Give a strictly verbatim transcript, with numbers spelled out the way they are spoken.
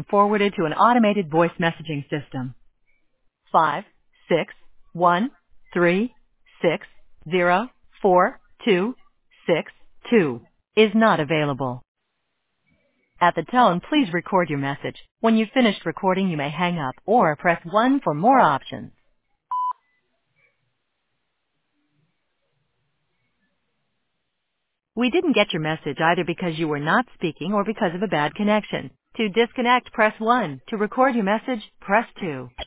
forwarded to an automated voice messaging system. Five, six, one, three, six, zero, four, two, six, two is not available. At the tone, please record your message. When you've finished recording, you may hang up or press one for more options. We didn't get your message either because you were not speaking or because of a bad connection. To disconnect, press one. To record your message, press two.